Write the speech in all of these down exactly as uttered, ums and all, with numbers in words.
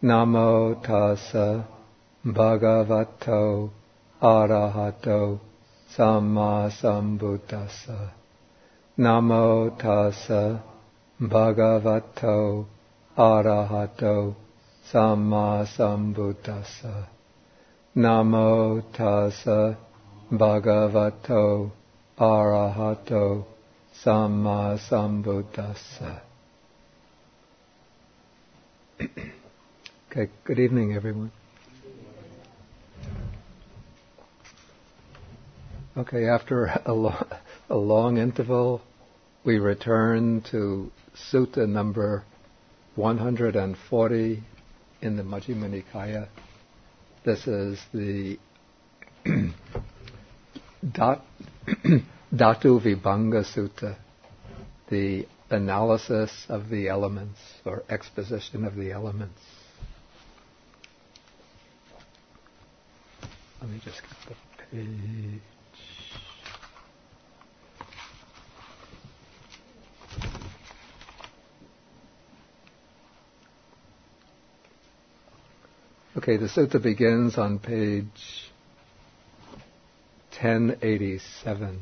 Namo tassa bhagavato arahato samma sambuddhassa. Namo tassa bhagavato arahato samma sambuddhassa. Namo tassa bhagavato arahato samma sambuddhassa. Okay, good evening, everyone. Okay, after a, lo- a long interval, we return to Sutta number one hundred forty in the Majjhima Nikaya. This is the Dat, Dhatu Vibhanga Sutta, the analysis of the elements, or exposition of the elements. Let me just get the page. Okay, the sutta begins on page ten eighty-seven.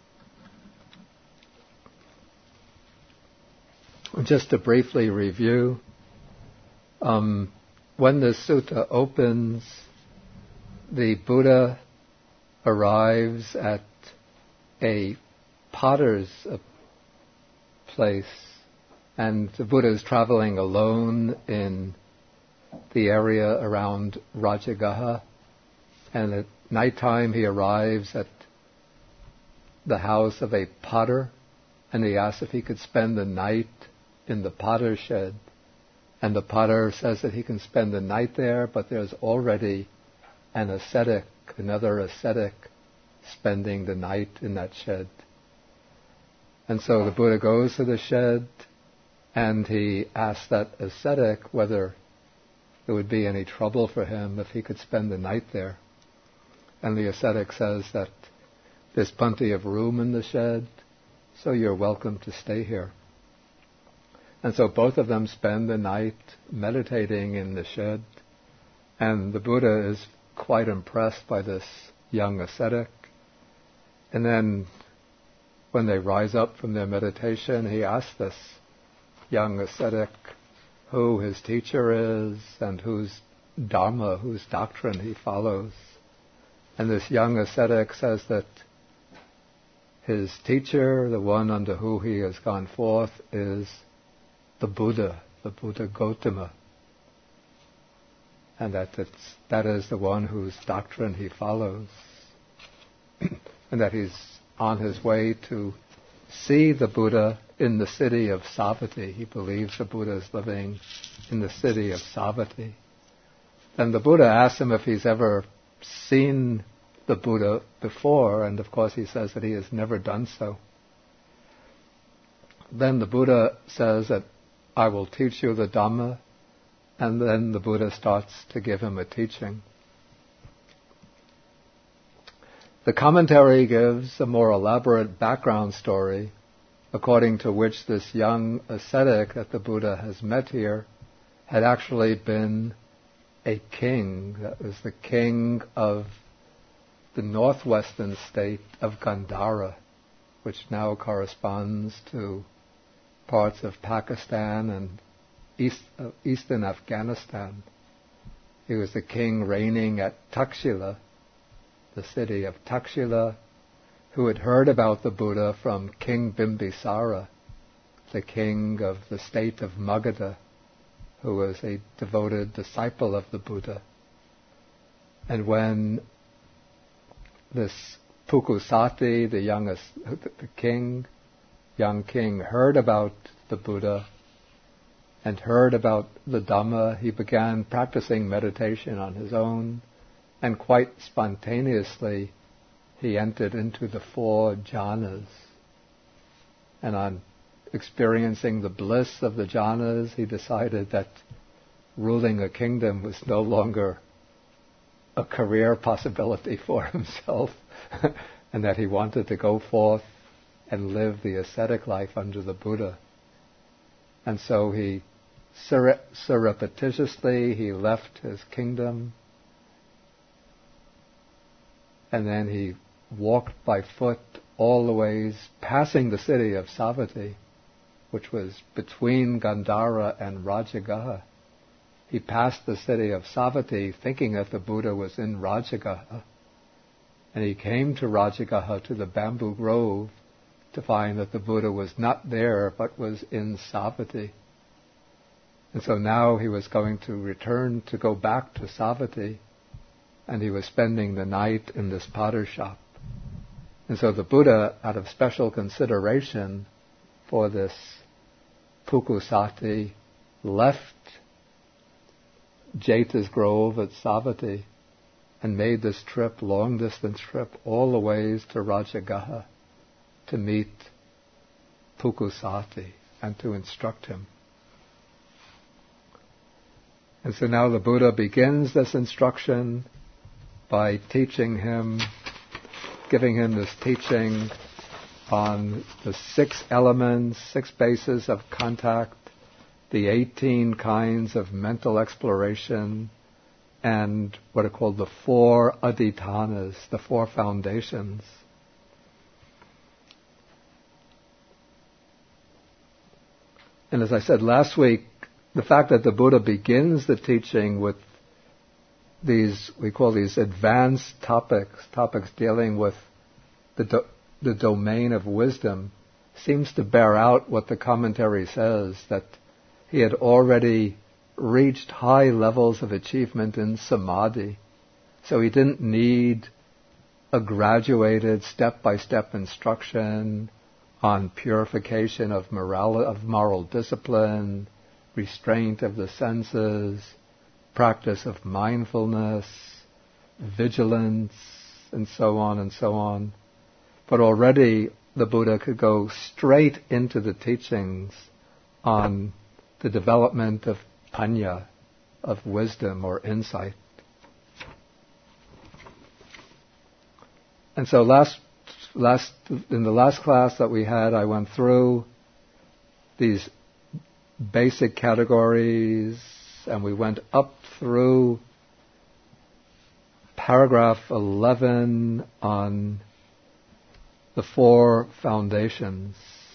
Just to briefly review, um, when the sutta opens, the Buddha arrives at a potter's uh, place, and the Buddha is traveling alone in the area around Rajagaha, and at nighttime he arrives at the house of a potter, and he asks if he could spend the night in the potter's shed. And the potter says that he can spend the night there, but there's already an ascetic, another ascetic, spending the night in that shed. And so the Buddha goes to the shed, and he asks that ascetic whether there would be any trouble for him if he could spend the night there. And the ascetic says that there's plenty of room in the shed, so you're welcome to stay here. And so both of them spend the night meditating in the shed, and the Buddha is quite impressed by this young ascetic. And then when they rise up from their meditation, he asks this young ascetic who his teacher is and whose dharma, whose doctrine he follows. And this young ascetic says that his teacher, the one under whom he has gone forth, is the Buddha, the Buddha Gautama. And that it's, that is the one whose doctrine he follows. And that he's on his way to see the Buddha in the city of Savatthi. He believes the Buddha is living in the city of Savatthi. And the Buddha asks him if he's ever seen the Buddha before, and of course he says that he has never done so. Then the Buddha says that I will teach you the Dhamma, and then the Buddha starts to give him a teaching. The commentary gives a more elaborate background story, according to which this young ascetic that the Buddha has met here had actually been a king. That was the king of the northwestern state of Gandhara, which now corresponds to parts of Pakistan and east, uh, eastern Afghanistan. He was the king reigning at Takshila, the city of Takshila, who had heard about the Buddha from King Bimbisara, the king of the state of Magadha, who was a devoted disciple of the Buddha. And when this Pukusati, the youngest, the king, young king, heard about the Buddha and heard about the Dhamma, he began practicing meditation on his own, and quite spontaneously he entered into the four jhanas. And on experiencing the bliss of the jhanas, he decided that ruling a kingdom was no longer a career possibility for himself, and that he wanted to go forth and live the ascetic life under the Buddha. And so he surre- surreptitiously he left his kingdom, and then he walked by foot all the ways, passing the city of Savatthi, which was between Gandhara and Rajagaha. He passed the city of Savatthi thinking that the Buddha was in Rajagaha, and he came to Rajagaha, to the bamboo grove, to find that the Buddha was not there, but was in Savatthi. And so now he was going to return to go back to Savatthi, and he was spending the night in this potter shop. And so the Buddha, out of special consideration for this Pukusati, left Jeta's grove at Savatthi and made this trip, long-distance trip, all the ways to Rajagaha to meet Pukusati and to instruct him. And so now the Buddha begins this instruction by teaching him, giving him this teaching on the six elements, six bases of contact, the eighteen kinds of mental exploration, and what are called the four adhitanas, the four foundations. And as I said last week, the fact that the Buddha begins the teaching with these, we call these advanced topics, topics dealing with the do, the domain of wisdom, seems to bear out what the commentary says, that he had already reached high levels of achievement in samadhi, so he didn't need a graduated step-by-step instruction on purification of moral, of moral discipline, restraint of the senses, practice of mindfulness, vigilance, and so on and so on. But already the Buddha could go straight into the teachings on the development of panya, of wisdom or insight. And so last, last, in the last class that we had, I went through these basic categories, and we went up through paragraph eleven on the four foundations.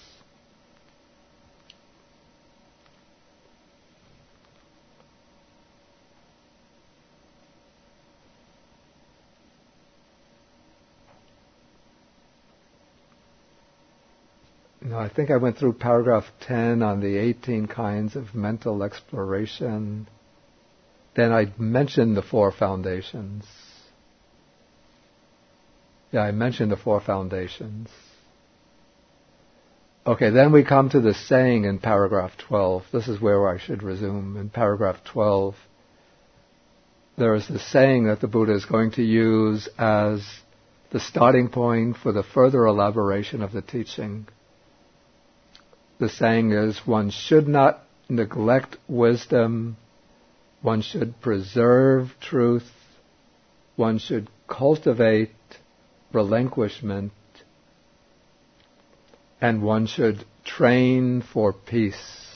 No, I think I went through paragraph ten on the eighteen kinds of mental exploration. Then I mentioned the four foundations. Yeah, I mentioned the four foundations. Okay, then we come to the saying in paragraph twelve. This is where I should resume. In paragraph twelve, there is the saying that the Buddha is going to use as the starting point for the further elaboration of the teaching. The saying is, one should not neglect wisdom, one should preserve truth, one should cultivate relinquishment, and one should train for peace.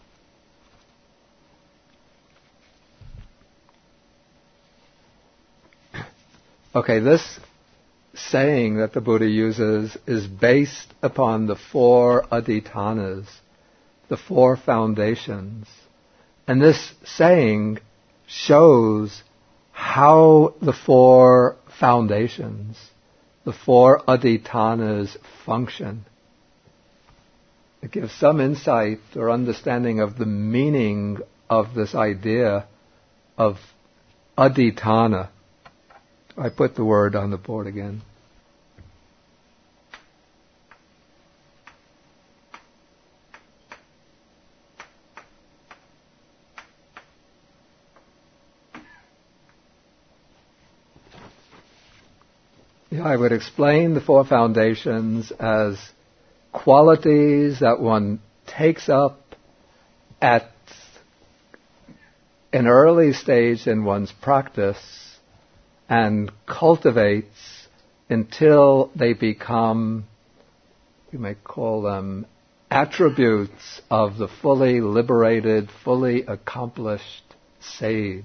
Okay, this saying that the Buddha uses is based upon the four adhitanas, the four foundations. And this saying shows how the four foundations, the four adhitanas, function. It gives some insight or understanding of the meaning of this idea of adhitana. I put the word on the board again. Yeah, I would explain the four foundations as qualities that one takes up at an early stage in one's practice and cultivates until they become, you may call them, attributes of the fully liberated, fully accomplished sage.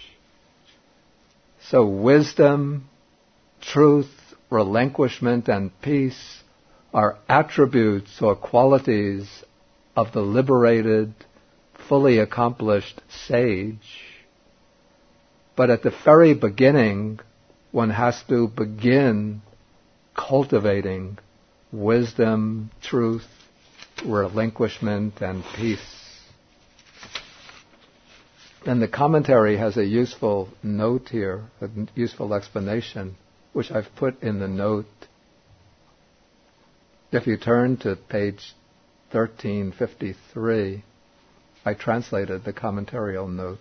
So wisdom, truth, relinquishment, and peace are attributes or qualities of the liberated, fully accomplished sage. But at the very beginning, one has to begin cultivating wisdom, truth, relinquishment, and peace. And the commentary has a useful note here, a useful explanation, which I've put in the note. If you turn to page thirteen fifty-three, I translated the commentarial note.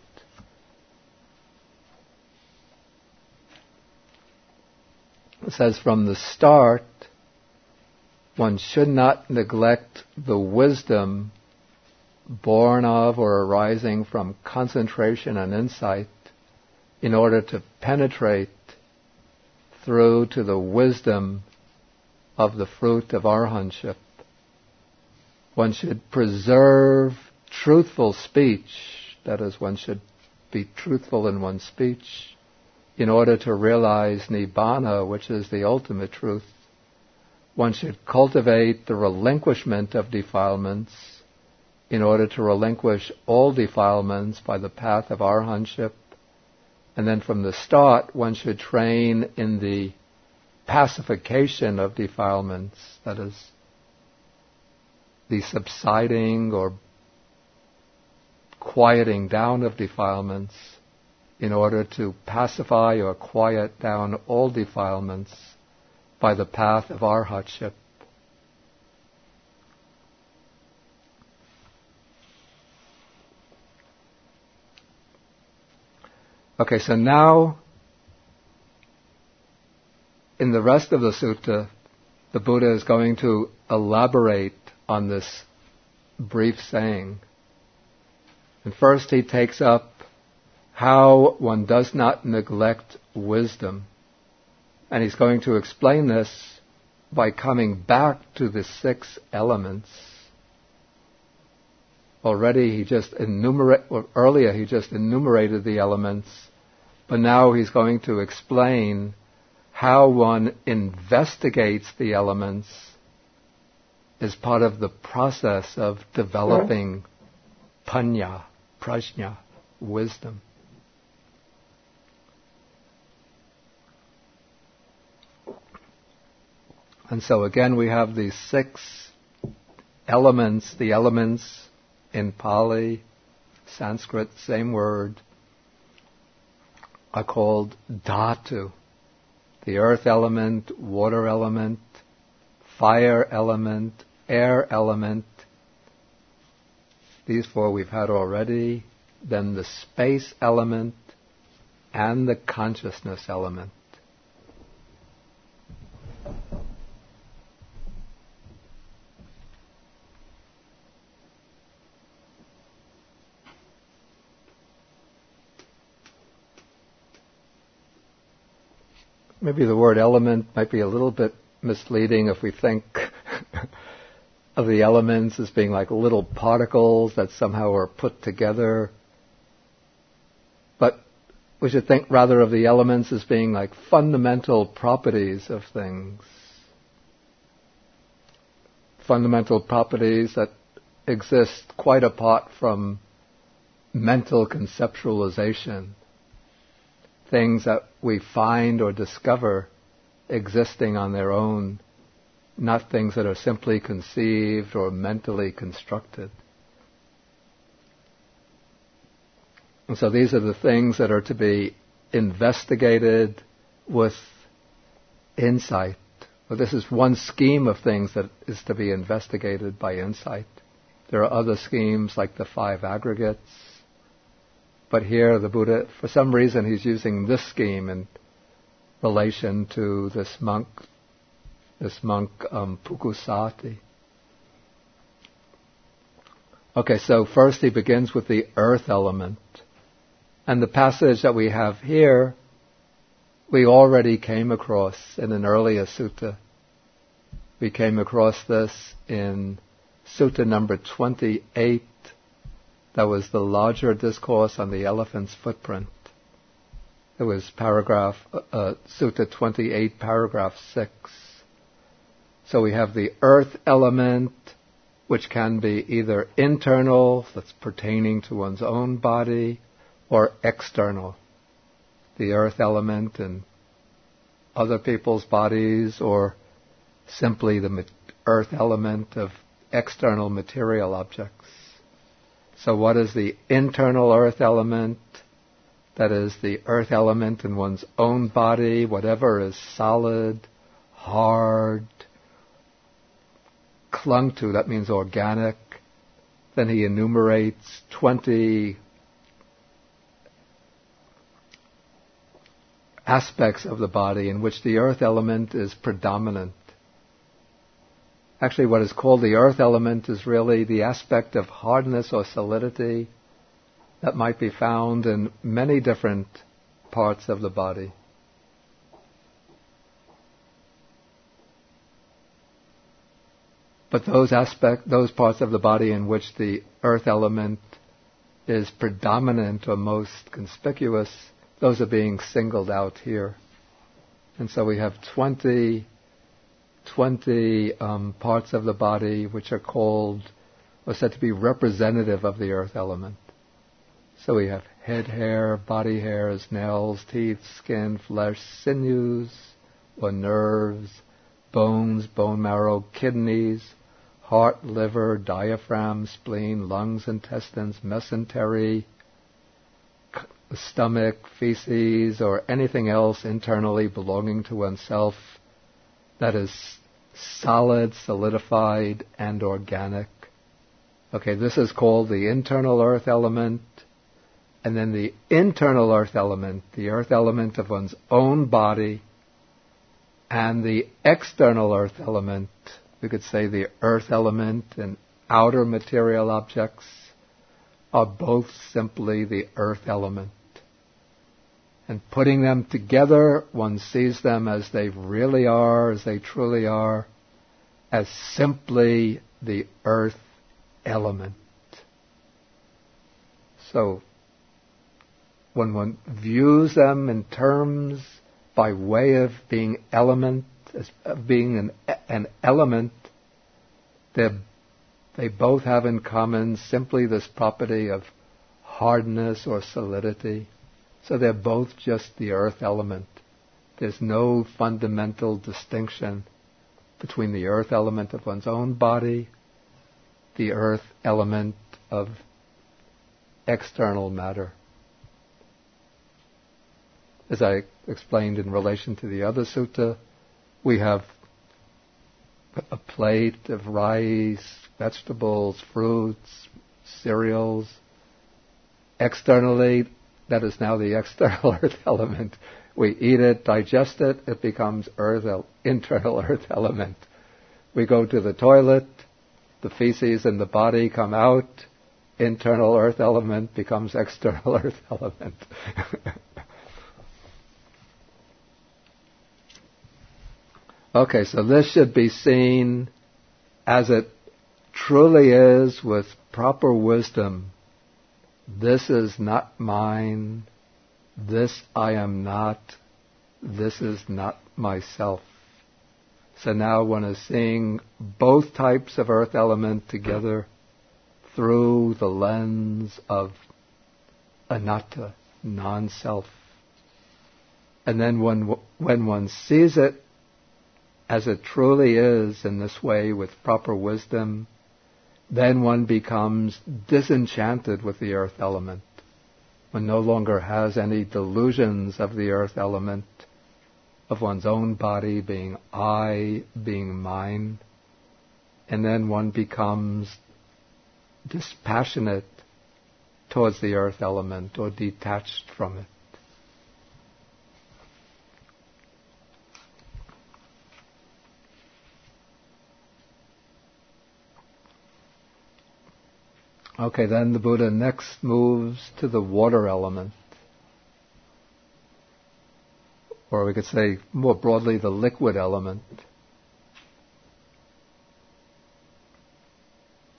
It says, from the start, one should not neglect the wisdom born of or arising from concentration and insight in order to penetrate through to the wisdom of the fruit of arhatship. One should preserve truthful speech, that is, one should be truthful in one's speech, in order to realize Nibbana, which is the ultimate truth. One should cultivate the relinquishment of defilements in order to relinquish all defilements by the path of arhatship. And then from the start, one should train in the pacification of defilements, that is, the subsiding or quieting down of defilements, in order to pacify or quiet down all defilements by the path of arhatship. Okay, so now, in the rest of the sutta, the Buddha is going to elaborate on this brief saying. And first he takes up how one does not neglect wisdom. And he's going to explain this by coming back to the six elements. Already he just enumerate, or earlier he just enumerated the elements, but now he's going to explain how one investigates the elements as part of the process of developing panya, prajna, wisdom. And so again we have these six elements. The elements in Pali, Sanskrit, same word, are called dhatu. The earth element, water element, fire element, air element. These four we've had already. Then the space element and the consciousness element. Maybe the word element might be a little bit misleading if we think of the elements as being like little particles that somehow are put together. But we should think rather of the elements as being like fundamental properties of things. Fundamental properties that exist quite apart from mental conceptualization. Things that we find or discover existing on their own, not things that are simply conceived or mentally constructed. And so these are the things that are to be investigated with insight. Well, this is one scheme of things that is to be investigated by insight. There are other schemes like the five aggregates. But here the Buddha, for some reason, he's using this scheme in relation to this monk, this monk um, Pukusati. Okay, so first he begins with the earth element. And the passage that we have here, we already came across in an earlier sutta. We came across this in Sutta number twenty-eight. That was the larger discourse on the elephant's footprint. It was paragraph, uh, Sutta twenty-eight, paragraph six. So we have the earth element, which can be either internal, that's pertaining to one's own body, or external, the earth element in other people's bodies, or simply the earth element of external material objects. So what is the internal earth element? That is the earth element in one's own body, whatever is solid, hard, clung to, that means organic. Then he enumerates twenty aspects of the body in which the earth element is predominant. Actually, what is called the earth element is really the aspect of hardness or solidity that might be found in many different parts of the body. But those aspect, those parts of the body in which the earth element is predominant or most conspicuous, those are being singled out here. And so we have twenty, twenty um, parts of the body which are called, or said to be representative of the earth element. So we have head hair, body hairs, nails, teeth, skin, flesh, sinews, or nerves, bones, bone marrow, kidneys, heart, liver, diaphragm, spleen, lungs, intestines, mesentery, stomach, feces, or anything else internally belonging to oneself that is solid, solidified, and organic. Okay, this is called the internal earth element. And then the internal earth element, the earth element of one's own body, and the external earth element, we could say the earth element and outer material objects, are both simply the earth element. And putting them together, one sees them as they really are, as they truly are, as simply the earth element. So, when one views them in terms by way of being element, as of being an, an element, they both have in common simply this property of hardness or solidity. So they're both just the earth element. There's no fundamental distinction between the earth element of one's own body, the earth element of external matter. As I explained in relation to the other sutta, we have a plate of rice, vegetables, fruits, cereals. Externally, that is now the external earth element. We eat it, digest it, it becomes earth, internal earth element. We go to the toilet, the feces in the body come out, internal earth element becomes external earth element. Okay, so this should be seen as it truly is with proper wisdom. This is not mine. This I am not. This is not myself. So now one is seeing both types of earth element together through the lens of anatta, non-self. And then when, when one sees it as it truly is in this way with proper wisdom, then one becomes disenchanted with the earth element. One no longer has any delusions of the earth element, of one's own body being I, being mine. And then one becomes dispassionate towards the earth element or detached from it. Okay, then the Buddha next moves to the water element. Or we could say more broadly the liquid element.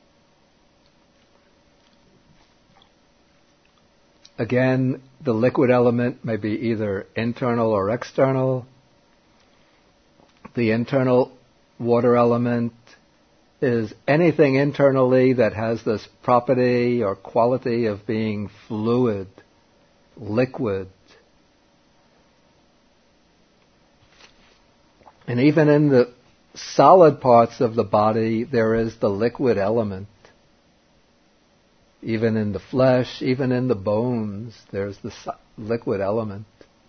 Again, the liquid element may be either internal or external. The internal water element is anything internally that has this property or quality of being fluid, liquid. And even in the solid parts of the body, there is the liquid element. Even in the flesh, even in the bones, there's the liquid element.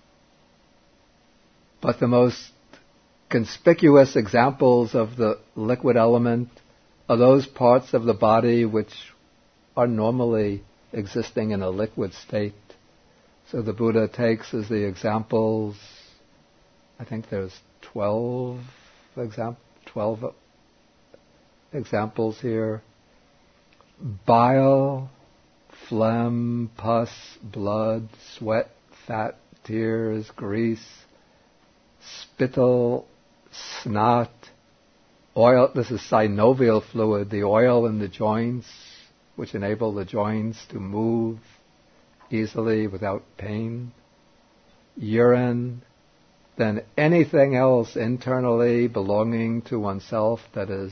But the most conspicuous examples of the liquid element are those parts of the body which are normally existing in a liquid state. So the Buddha takes as the examples, I think there's twelve, exam- twelve examples here. Bile, phlegm, pus, blood, sweat, fat, tears, grease, spittle, snot, oil. This is synovial fluid, the oil in the joints, which enable the joints to move easily without pain. Urine, then anything else internally belonging to oneself that is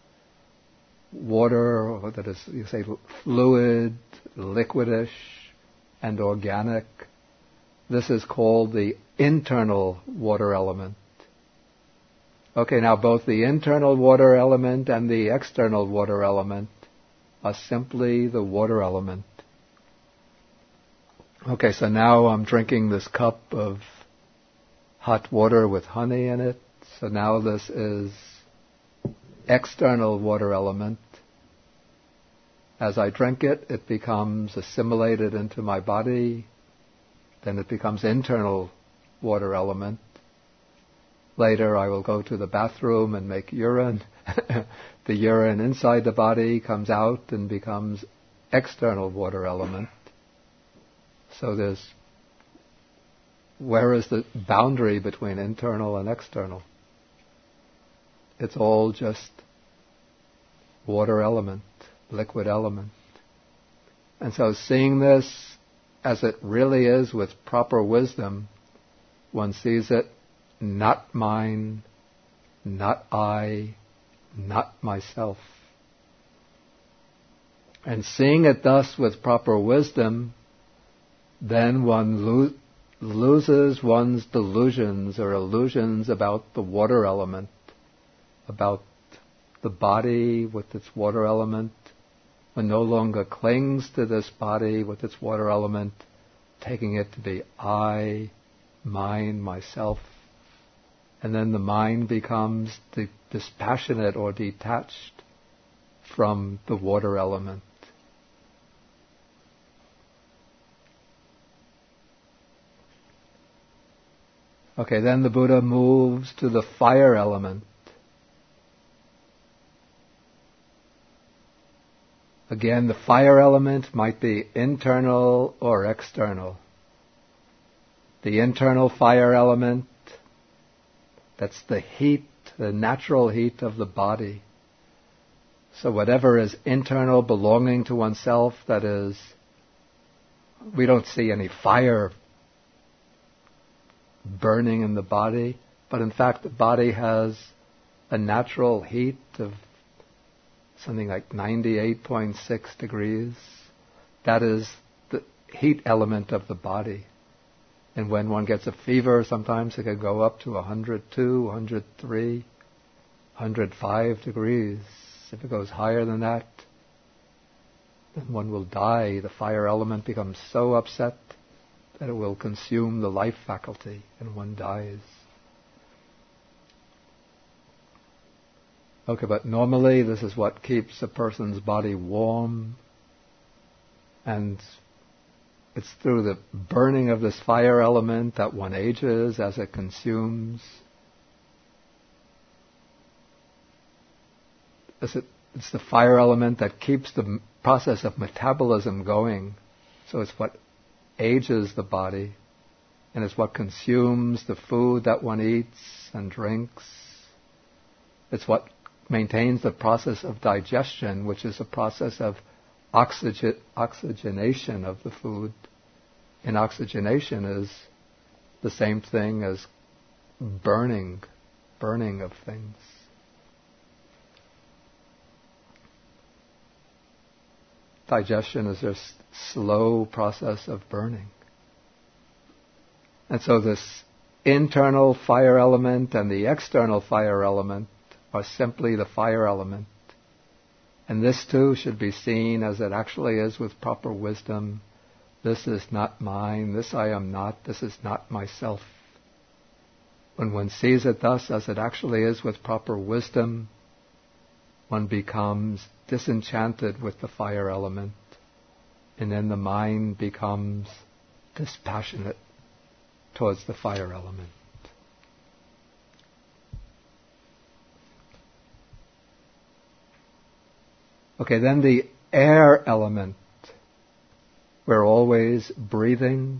water, or that is, you say, fluid, liquidish, and organic. This is called the internal water element. Okay, now both the internal water element and the external water element are simply the water element. Okay, so now I'm drinking this cup of hot water with honey in it. So now this is external water element. As I drink it, it becomes assimilated into my body. Then it becomes internal water element. Later I will go to the bathroom and make urine. The urine inside the body comes out and becomes external water element. So there's, where is the boundary between internal and external? It's all just water element, liquid element. And so seeing this as it really is with proper wisdom, one sees it not mine, not I, not myself. And seeing it thus with proper wisdom, then one lo- loses one's delusions or illusions about the water element, about the body with its water element. One no longer clings to this body with its water element, taking it to be I, mine, myself. And then the mind becomes di- dispassionate or detached from the water element. Okay, then the Buddha moves to the fire element. Again, the fire element might be internal or external. The internal fire element, that's the heat, the natural heat of the body. So whatever is internal, belonging to oneself, that is, we don't see any fire burning in the body, but in fact the body has a natural heat of something like ninety-eight point six degrees. That is the heat element of the body. And when one gets a fever, sometimes it can go up to one hundred two, one hundred three, one hundred five degrees. If it goes higher than that, then one will die. The fire element becomes so upset that it will consume the life faculty and one dies. Okay, but normally this is what keeps a person's body warm, and it's through the burning of this fire element that one ages as it consumes. It's the fire element that keeps the process of metabolism going, so it's what ages the body, and it's what consumes the food that one eats and drinks. It's what maintains the process of digestion, which is a process of oxygen, oxygenation of the food. inoxygenation is the same thing as burning, burning of things. Digestion is a s- slow process of burning. And so this internal fire element and the external fire element are simply the fire element. And this too should be seen as it actually is with proper wisdom. This is not mine, this I am not, this is not myself. When one sees it thus as it actually is with proper wisdom, one becomes disenchanted with the fire element, and then the mind becomes dispassionate towards the fire element. Okay, then the air element. We're always breathing.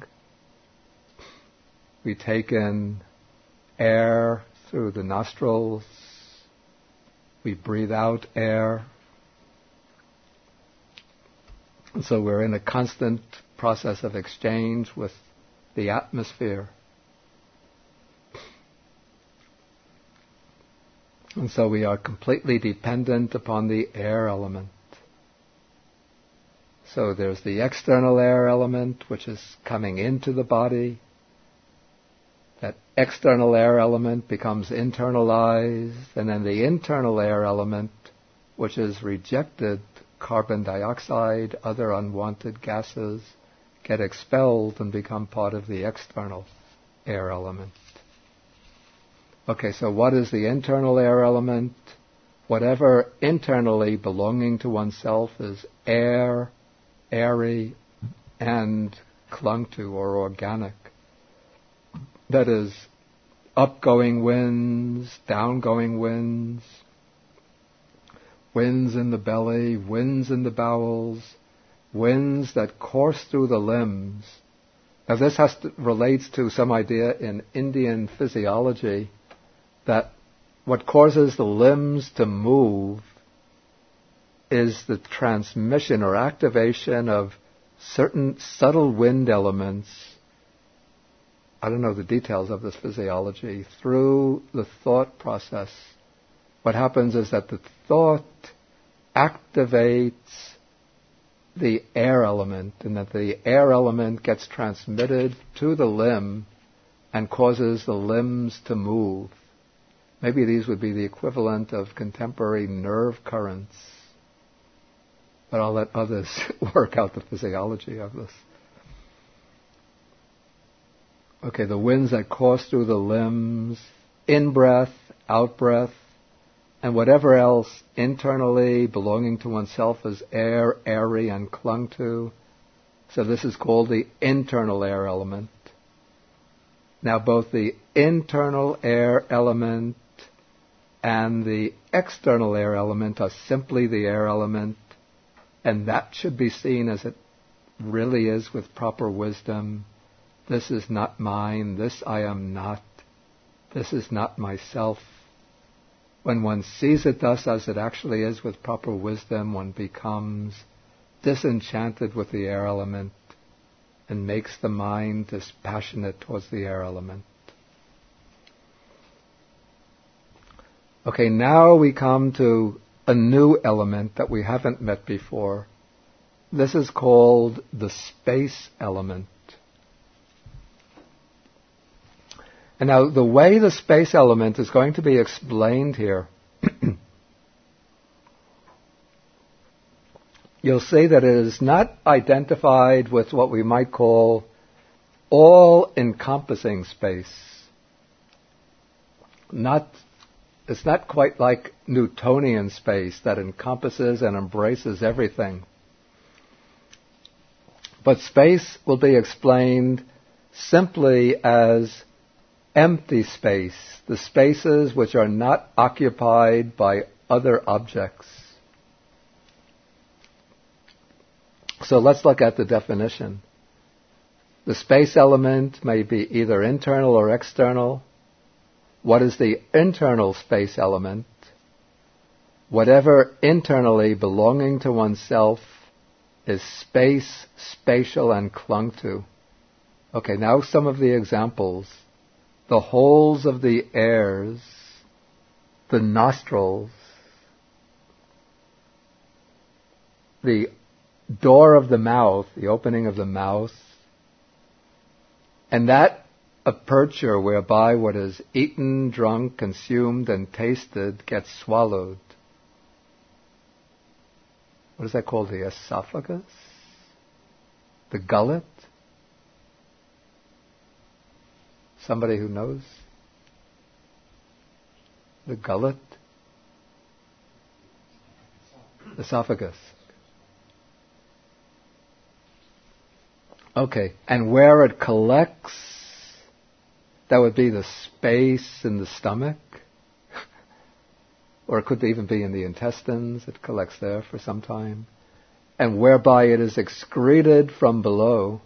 We take in air through the nostrils. We breathe out air. And so we're in a constant process of exchange with the atmosphere. And so we are completely dependent upon the air element. So there's the external air element, which is coming into the body. That external air element becomes internalized, and then the internal air element, which is rejected, carbon dioxide, other unwanted gases, get expelled and become part of the external air element. Okay, so what is the internal air element? Whatever internally belonging to oneself is air, airy, and clung to or organic. That is, upgoing winds, downgoing winds, winds in the belly, winds in the bowels, winds that course through the limbs. Now this has to, relates to some idea in Indian physiology that what causes the limbs to move is the transmission or activation of certain subtle wind elements. I don't know the details of this physiology. Through the thought process, what happens is that the thought activates the air element, and that the air element gets transmitted to the limb and causes the limbs to move. Maybe these would be the equivalent of contemporary nerve currents. But I'll let others work out the physiology of this. Okay, the winds that course through the limbs, in-breath, out-breath, and whatever else internally belonging to oneself as air, airy, and clung to. So this is called the internal air element. Now both the internal air element and the external air element are simply the air element, and that should be seen as it really is with proper wisdom. This is not mine, this I am not, this is not myself. When one sees it thus as it actually is with proper wisdom, one becomes disenchanted with the air element and makes the mind dispassionate towards the air element. Okay, now we come to a new element that we haven't met before. This is called the space element. And now the way the space element is going to be explained here, you'll see that it is not identified with what we might call all-encompassing space. Not, it's not quite like Newtonian space that encompasses and embraces everything. But space will be explained simply as empty space, the spaces which are not occupied by other objects. So let's look at the definition. The space element may be either internal or external. What is the internal space element? Whatever internally belonging to oneself is space, spatial, and clung to. Okay, now some of the examples. The holes of the airs, the nostrils, the door of the mouth, the opening of the mouth, and that aperture whereby what is eaten, drunk, consumed, and tasted gets swallowed. What is that called? The esophagus? The gullet? Somebody who knows? The gullet? Esophagus. Okay, and where it collects, that would be the space in the stomach, or it could even be in the intestines. It collects there for some time, and whereby it is excreted from below,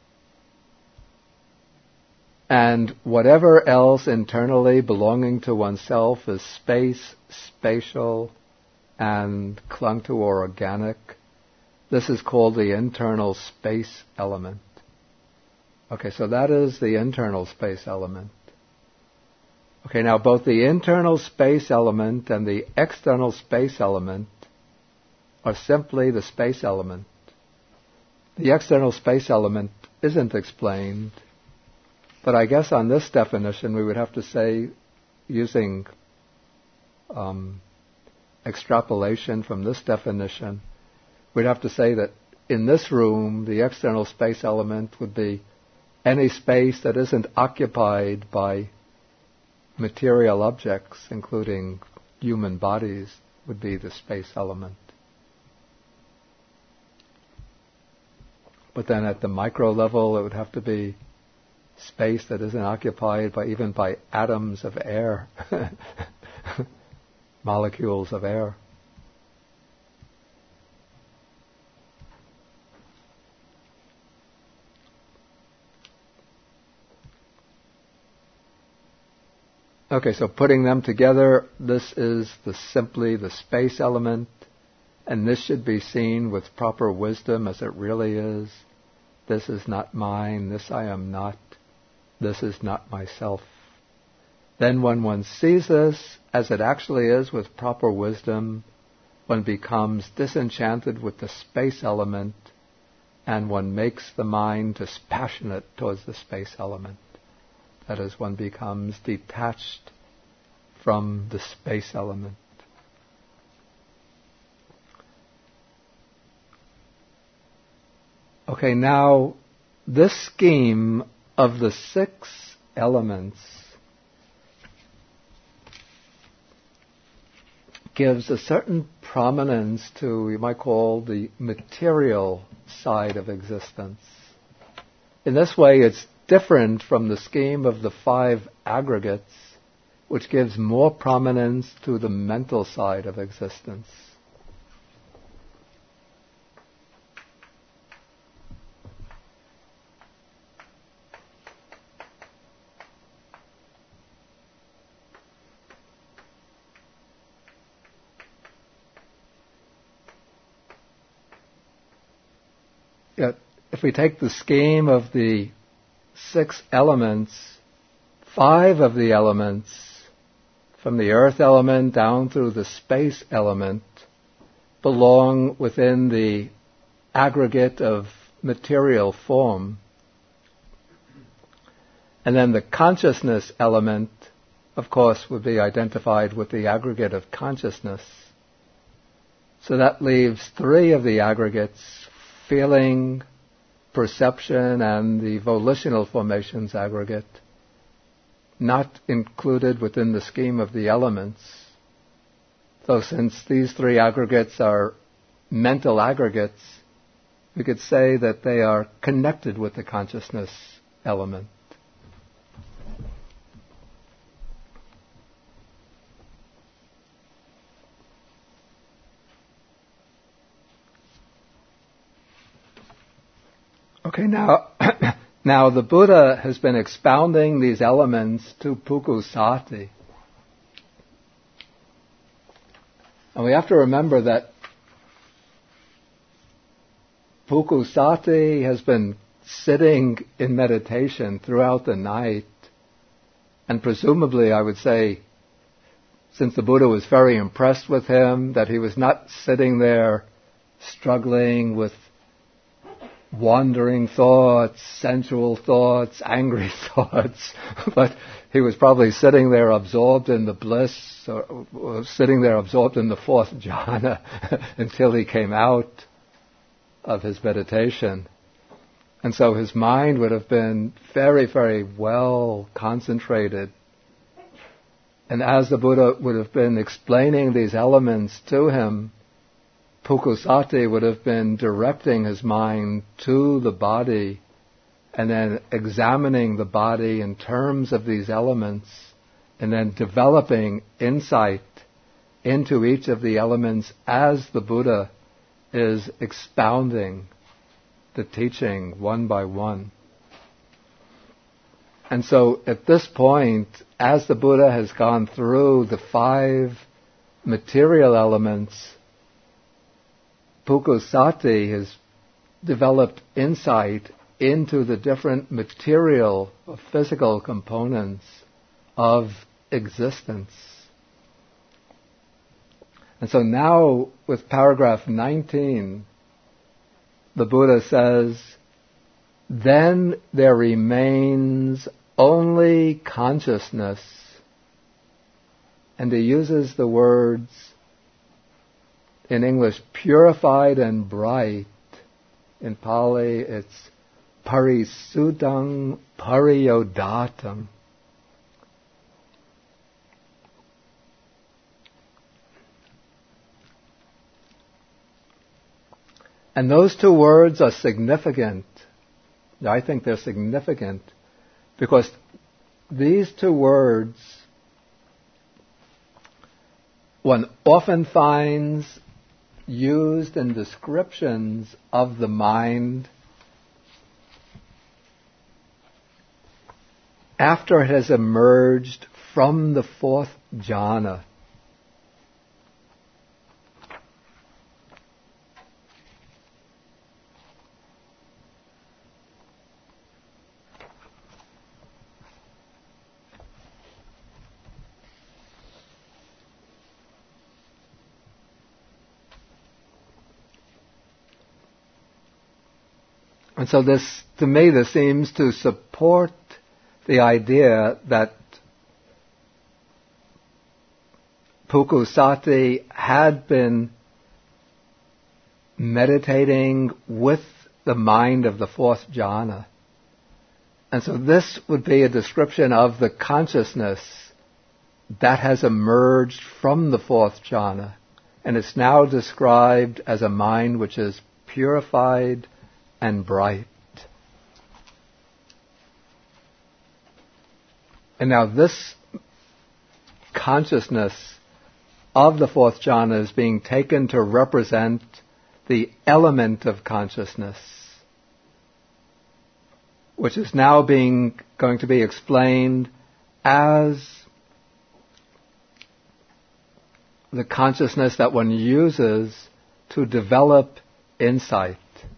and whatever else internally belonging to oneself is space, spatial, and clung to or organic. This is called the internal space element. Okay, so that is the internal space element. Okay, now both the internal space element and the external space element are simply the space element. The external space element isn't explained, but I guess on this definition we would have to say, using um, extrapolation from this definition, we'd have to say that in this room, the external space element would be any space that isn't occupied by material objects, including human bodies, would be the space element. But then at the micro level, it would have to be space that isn't occupied by even by atoms of air, molecules of air. Okay, so putting them together, this is the simply the space element, and this should be seen with proper wisdom as it really is. This is not mine, this I am not, this is not myself. Then when one sees this as it actually is with proper wisdom, one becomes disenchanted with the space element, and one makes the mind dispassionate towards the space element. That is, one becomes detached from the space element. Okay, now this scheme of the six elements gives a certain prominence to, you might call, the material side of existence. In this way, it's different from the scheme of the five aggregates, which gives more prominence to the mental side of existence. Yet, if we take the scheme of the six elements, five of the elements, from the earth element down through the space element, belong within the aggregate of material form. And then the consciousness element, of course, would be identified with the aggregate of consciousness. So that leaves three of the aggregates: feeling, perception, and the volitional formations aggregate, not included within the scheme of the elements. So since these three aggregates are mental aggregates, we could say that they are connected with the consciousness element. Okay, now, now the Buddha has been expounding these elements to Pukusati. And we have to remember that Pukusati has been sitting in meditation throughout the night, and presumably I would say, since the Buddha was very impressed with him, that he was not sitting there struggling with wandering thoughts, sensual thoughts, angry thoughts, but he was probably sitting there absorbed in the bliss, or, or sitting there absorbed in the fourth jhana until he came out of his meditation. And so his mind would have been very, very well concentrated. And as the Buddha would have been explaining these elements to him, Pukusati would have been directing his mind to the body and then examining the body in terms of these elements and then developing insight into each of the elements as the Buddha is expounding the teaching one by one. And so at this point, as the Buddha has gone through the five material elements, Pukusati has developed insight into the different material or physical components of existence. And so now, with paragraph nineteen, the Buddha says, then there remains only consciousness. And he uses the words, in English, purified and bright. In Pali, it's parisuddhang pariyodatam. And those two words are significant. I think they're significant because these two words one often finds used in descriptions of the mind after it has emerged from the fourth jhana. And so this, to me, this seems to support the idea that Pukusati had been meditating with the mind of the fourth jhana. And so this would be a description of the consciousness that has emerged from the fourth jhana. And it's now described as a mind which is purified and bright. And now this consciousness of the fourth jhana is being taken to represent the element of consciousness, which is now being going to be explained as the consciousness that one uses to develop insight.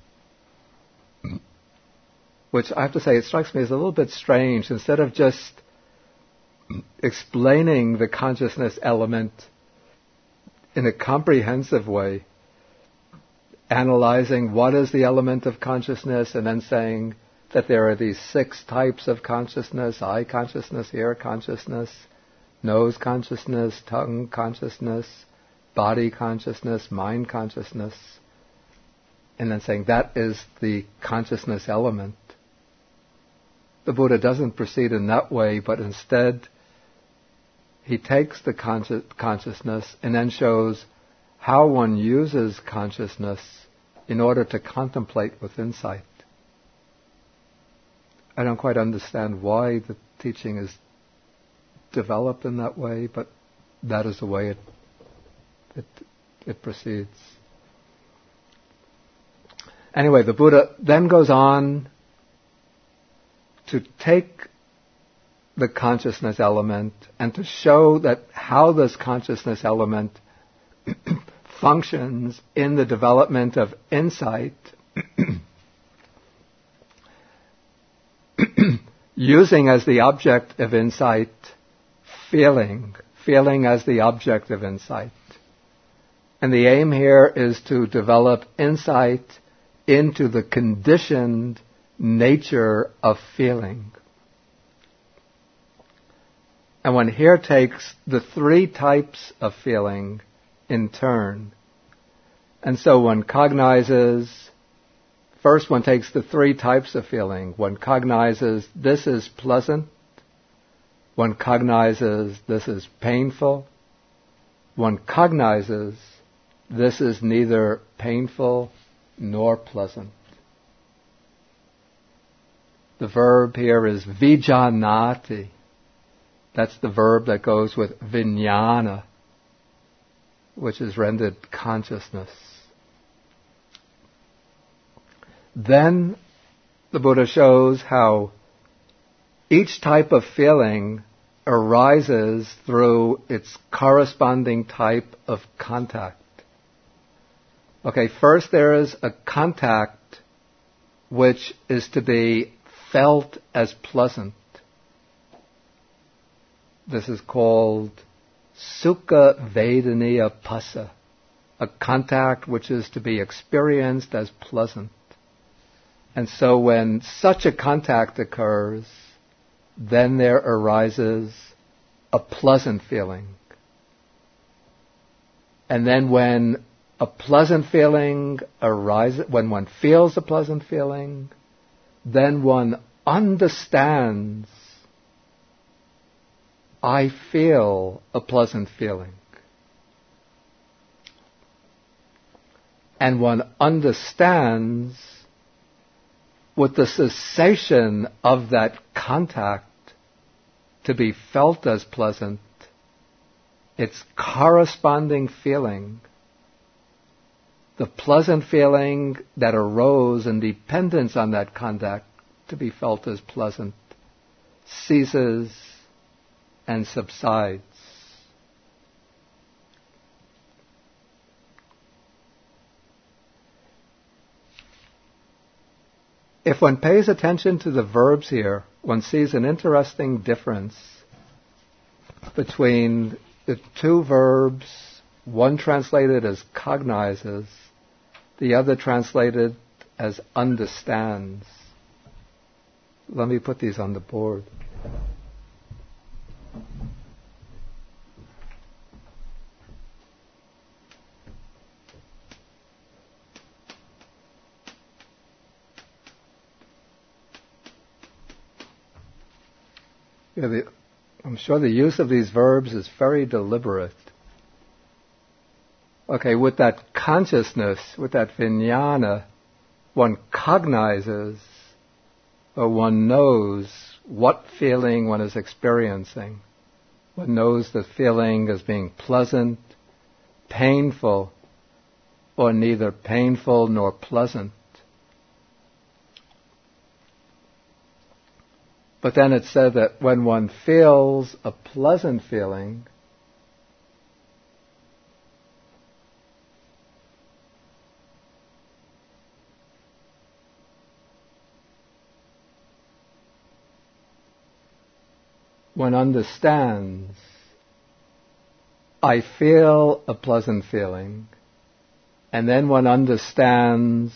Which I have to say, it strikes me as a little bit strange. Instead of just explaining the consciousness element in a comprehensive way, analyzing what is the element of consciousness and then saying that there are these six types of consciousness: eye consciousness, ear consciousness, nose consciousness, tongue consciousness, body consciousness, mind consciousness, and then saying that is the consciousness element. The Buddha doesn't proceed in that way, but instead he takes the consci- consciousness and then shows how one uses consciousness in order to contemplate with insight. I don't quite understand why the teaching is developed in that way, but that is the way it it, it proceeds. Anyway, the Buddha then goes on to take the consciousness element and to show that how this consciousness element functions in the development of insight using as the object of insight feeling, feeling as the object of insight. And the aim here is to develop insight into the conditioned nature of feeling. And one here takes the three types of feeling in turn. And so one cognizes, first one takes the three types of feeling. One cognizes this is pleasant. One cognizes this is painful. One cognizes this is neither painful nor pleasant. The verb here is vijanati. That's the verb that goes with vijnana, which is rendered consciousness. Then the Buddha shows how each type of feeling arises through its corresponding type of contact. Okay, first there is a contact which is to be felt as pleasant. This is called sukha vedaniya passa, a contact which is to be experienced as pleasant. And so when such a contact occurs, then there arises a pleasant feeling. And then when a pleasant feeling arises, when one feels a pleasant feeling, then one understands, I feel a pleasant feeling. And one understands with the cessation of that contact to be felt as pleasant, its corresponding feeling, the pleasant feeling that arose in dependence on that contact to be felt as pleasant, ceases and subsides. If one pays attention to the verbs here, one sees an interesting difference between the two verbs, one translated as cognizes, the other translated as understands. Let me put these on the board. Yeah, the, I'm sure the use of these verbs is very deliberate. Okay, with that consciousness, with that vijnana, one cognizes or one knows what feeling one is experiencing. One knows the feeling as being pleasant, painful, or neither painful nor pleasant. But then it said that when one feels a pleasant feeling, one understands, I feel a pleasant feeling, and then one understands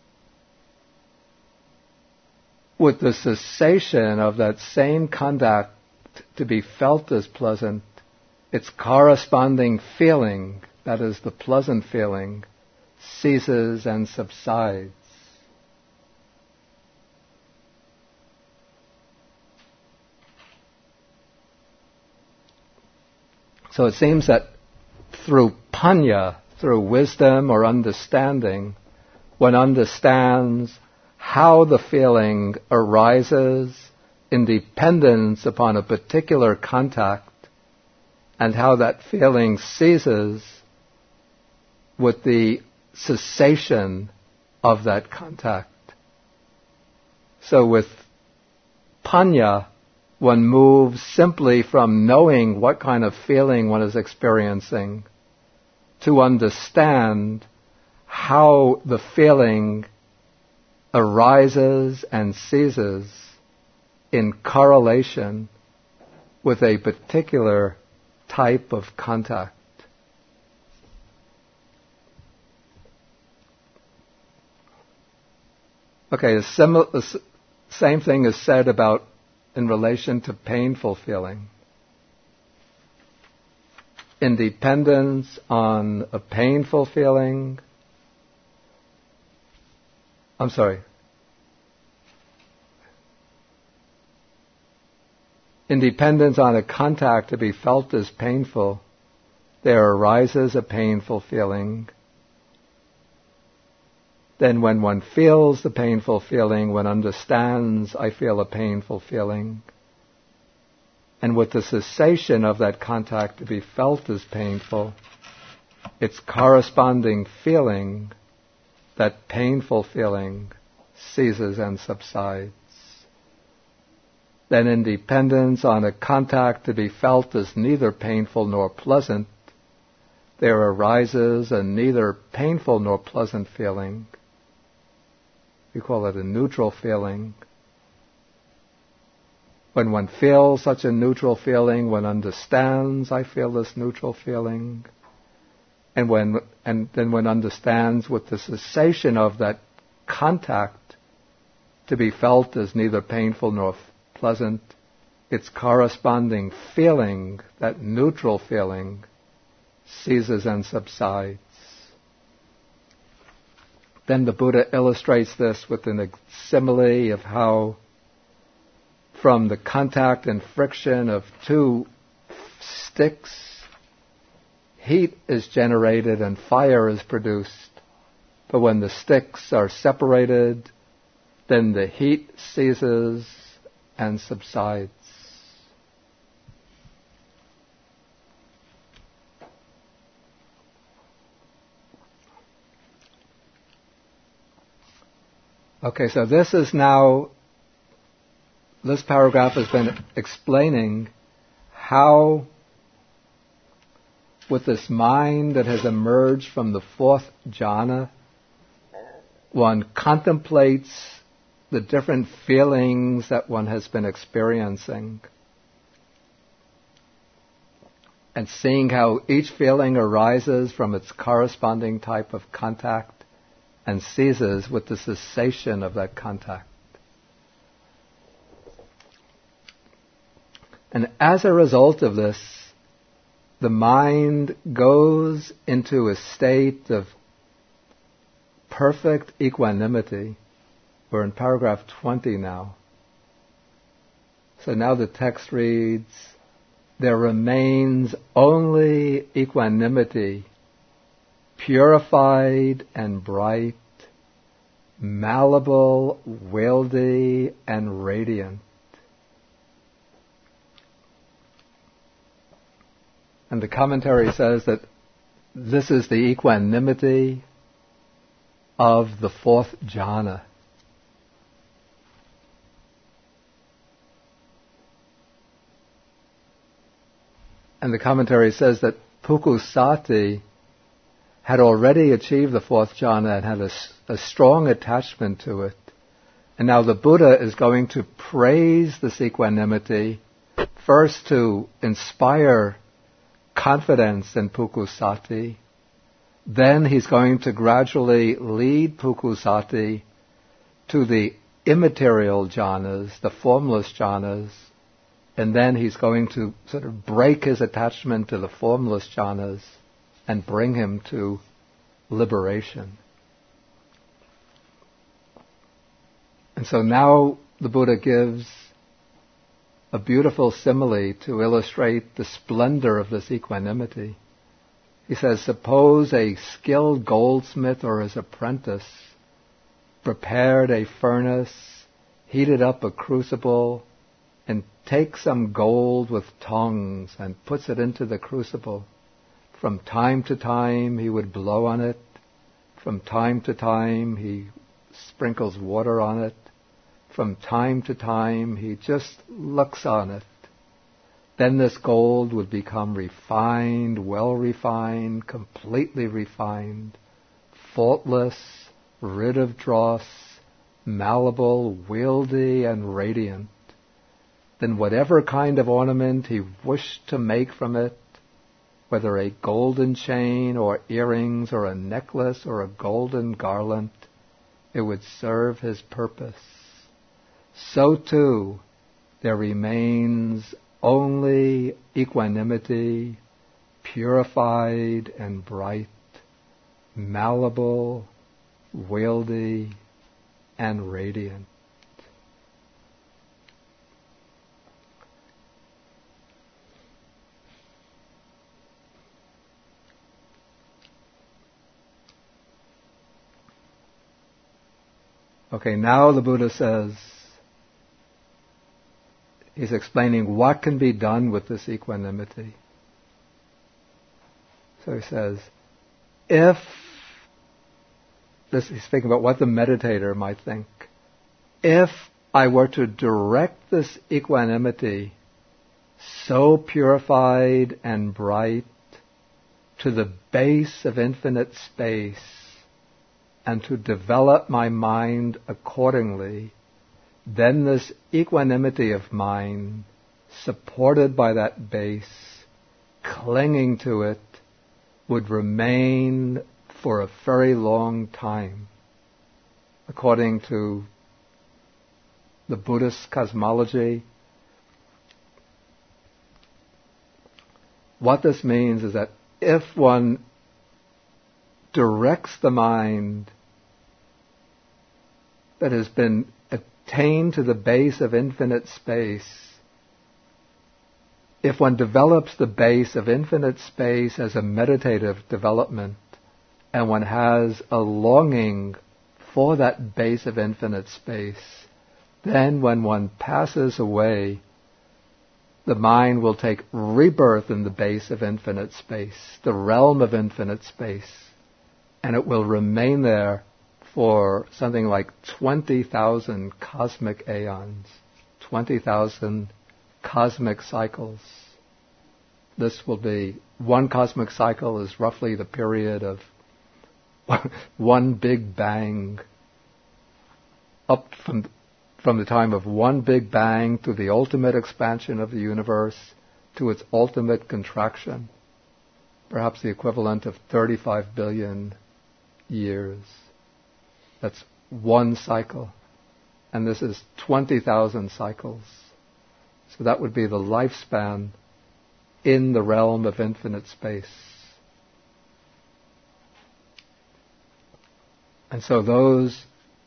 with the cessation of that same contact to be felt as pleasant, its corresponding feeling, that is the pleasant feeling, ceases and subsides. So it seems that through panya, through wisdom or understanding, one understands how the feeling arises in dependence upon a particular contact and how that feeling ceases with the cessation of that contact. So with panya, one moves simply from knowing what kind of feeling one is experiencing to understand how the feeling arises and ceases in correlation with a particular type of contact. Okay, the, simi- the s- same thing is said about in relation to painful feeling. Independence on a painful feeling. I'm sorry. Independence on a contact to be felt as painful. There arises a painful feeling. Then when one feels the painful feeling, one understands, I feel a painful feeling. And with the cessation of that contact to be felt as painful, its corresponding feeling, that painful feeling, ceases and subsides. Then independence on a contact to be felt as neither painful nor pleasant, there arises a neither painful nor pleasant feeling. We call it a neutral feeling. When one feels such a neutral feeling, one understands, I feel this neutral feeling. And when and then one understands with the cessation of that contact to be felt as neither painful nor f- pleasant, its corresponding feeling, that neutral feeling, ceases and subsides. Then the Buddha illustrates this with an simile of how from the contact and friction of two sticks, heat is generated and fire is produced. But when the sticks are separated, then the heat ceases and subsides. Okay, so this is now, this paragraph has been explaining how, with this mind that has emerged from the fourth jhana, one contemplates the different feelings that one has been experiencing, and seeing how each feeling arises from its corresponding type of contact and ceases with the cessation of that contact. And as a result of this, the mind goes into a state of perfect equanimity. We're in paragraph twenty now. So now the text reads, there remains only equanimity, purified and bright, malleable, wieldy, and radiant. And the commentary says that this is the equanimity of the fourth jhana. And the commentary says that Pukusati had already achieved the fourth jhana and had a, a strong attachment to it. And now the Buddha is going to praise this equanimity, first to inspire confidence in Pukusati. Then he's going to gradually lead Pukusati to the immaterial jhanas, the formless jhanas, and then he's going to sort of break his attachment to the formless jhanas and bring him to liberation. And so now the Buddha gives a beautiful simile to illustrate the splendor of this equanimity. He says, suppose a skilled goldsmith or his apprentice prepared a furnace, heated up a crucible, and takes some gold with tongs and puts it into the crucible. From time to time he would blow on it. From time to time he sprinkles water on it. From time to time he just looks on it. Then this gold would become refined, well refined, completely refined, faultless, rid of dross, malleable, wieldy, and radiant. then whatever kind of ornament he wished to make from it, whether a golden chain or earrings or a necklace or a golden garland, it would serve his purpose. So too, there remains only equanimity, purified and bright, malleable, wieldy, and radiant. Okay, now the Buddha says, he's explaining what can be done with this equanimity. So he says, if, this he's speaking about what the meditator might think, if I were to direct this equanimity so purified and bright to the base of infinite space, and to develop my mind accordingly, then this equanimity of mine, supported by that base, clinging to it, would remain for a very long time. According to the Buddhist cosmology, what this means is that if one directs the mind that has been attained to the base of infinite space, if one develops the base of infinite space as a meditative development, and one has a longing for that base of infinite space, then when one passes away, the mind will take rebirth in the base of infinite space, the realm of infinite space, and it will remain there for something like twenty thousand cosmic aeons, twenty thousand cosmic cycles. This will be, one cosmic cycle is roughly the period of one big bang, up from, from the time of one big bang to the ultimate expansion of the universe to its ultimate contraction, perhaps the equivalent of thirty-five billion years. That's one cycle. And this is twenty thousand cycles. So that would be the lifespan in the realm of infinite space. And so those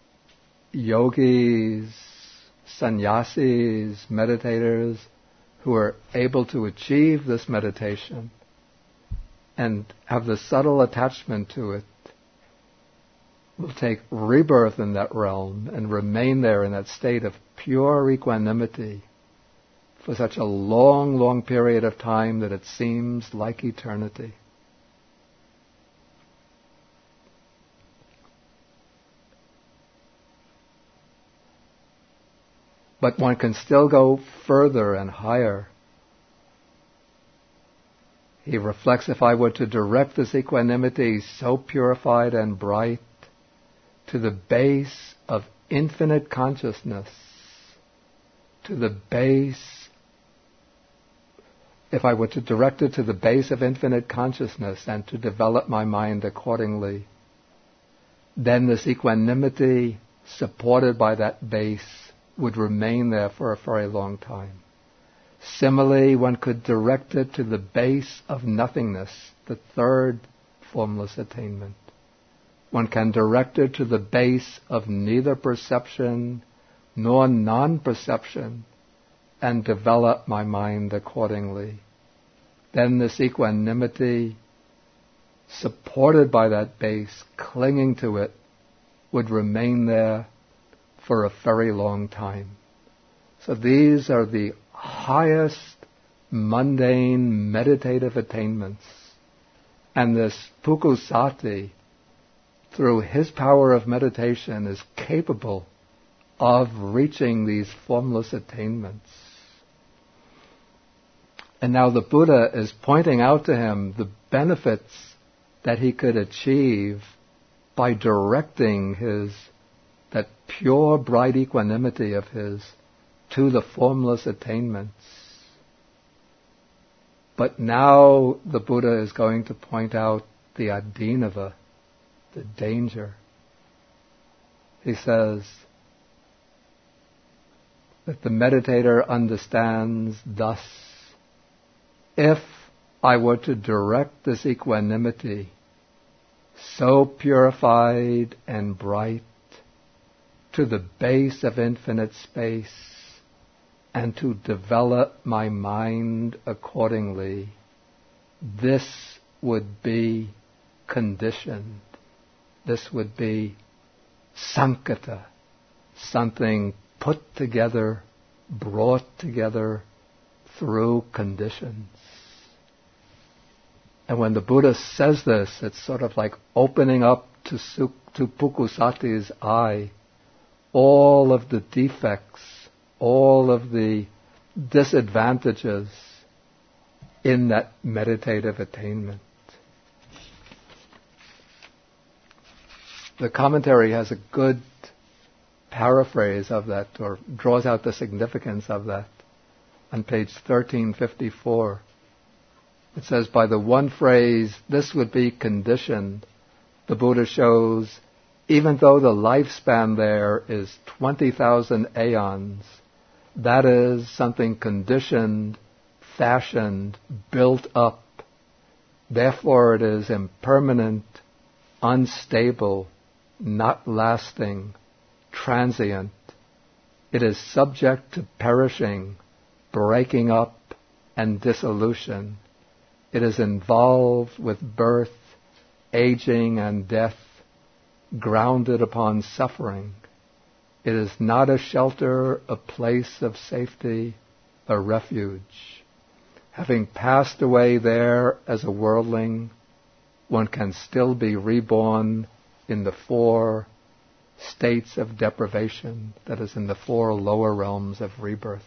yogis, sannyasis, meditators who are able to achieve this meditation and have the subtle attachment to it will take rebirth in that realm and remain there in that state of pure equanimity for such a long, long period of time that it seems like eternity. But one can still go further and higher. He reflects, if I were to direct this equanimity so purified and bright to the base of infinite consciousness, to the base, if I were to direct it to the base of infinite consciousness and to develop my mind accordingly, then this equanimity supported by that base would remain there for a very long time. Similarly, one could direct it to the base of nothingness, the third formless attainment. One can direct it to the base of neither perception nor non-perception and develop my mind accordingly. Then this equanimity, supported by that base, clinging to it, would remain there for a very long time. So these are the highest mundane meditative attainments. And this Pukusati, through his power of meditation, is capable of reaching these formless attainments. And now the Buddha is pointing out to him the benefits that he could achieve by directing his, that pure, bright equanimity of his, to the formless attainments. But now the Buddha is going to point out the adinava, the danger. He says that the meditator understands thus: if I were to direct this equanimity, so purified and bright, to the base of infinite space, and to develop my mind accordingly, this would be conditioned. This would be sankata, something put together, brought together through conditions. And when the Buddha says this, it's sort of like opening up to, Su- to Pukusati's eye all of the defects, all of the disadvantages in that meditative attainment. The commentary has a good paraphrase of that, or draws out the significance of that, on page thirteen fifty-four. It says, by the one phrase, this would be conditioned, the Buddha shows, even though the lifespan there is twenty thousand aeons, that is something conditioned, fashioned, built up. Therefore it is impermanent, unstable, not lasting, transient. It is subject to perishing, breaking up, and dissolution. It is involved with birth, aging, and death, grounded upon suffering. It is not a shelter, a place of safety, a refuge. Having passed away there as a worldling, one can still be reborn in the four states of deprivation, that is, in the four lower realms of rebirth.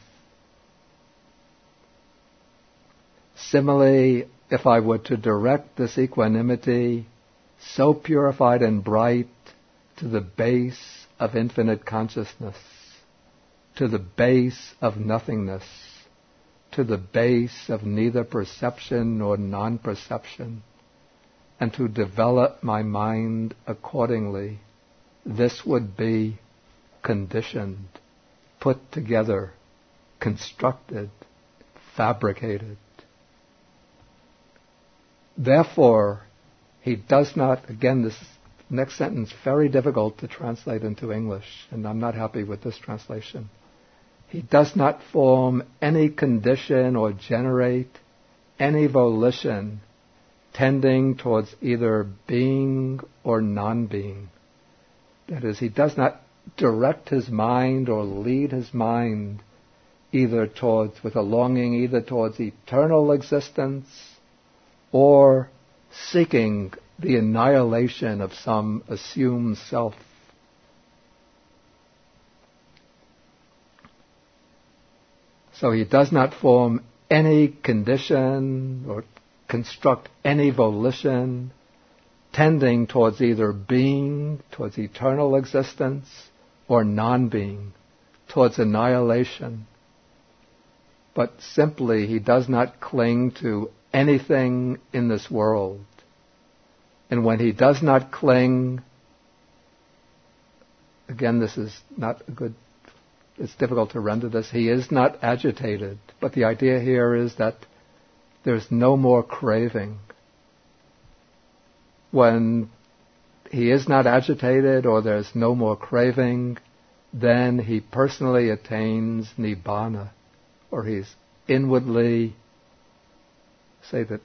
Similarly, if I were to direct this equanimity, so purified and bright, to the base of infinite consciousness, to the base of nothingness, to the base of neither perception nor non-perception, and to develop my mind accordingly, this would be conditioned, put together, constructed, fabricated. Therefore, he does not, again, this next sentence, very difficult to translate into English, and I'm not happy with this translation. He does not form any condition or generate any volition tending towards either being or non-being. That is, he does not direct his mind or lead his mind either towards, with a longing either towards eternal existence or seeking the annihilation of some assumed self. So he does not form any condition or construct any volition tending towards either being, towards eternal existence, or non-being, towards annihilation. But simply he does not cling to anything in this world. And when he does not cling, again, this is not a good, it's difficult to render this, he is not agitated. But the idea here is that there's no more craving. When he is not agitated or there's no more craving, then he personally attains nibbana, or he's inwardly, say that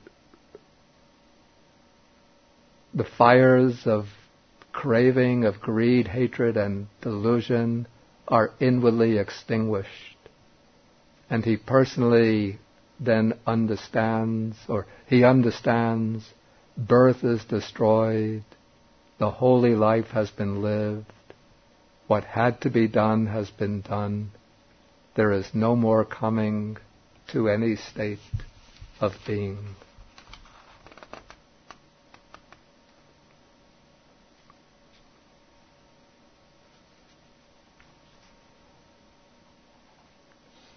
the fires of craving, of greed, hatred, and delusion are inwardly extinguished. And he personally then understands, or he understands, birth is destroyed, the holy life has been lived, what had to be done has been done, there is no more coming to any state of being.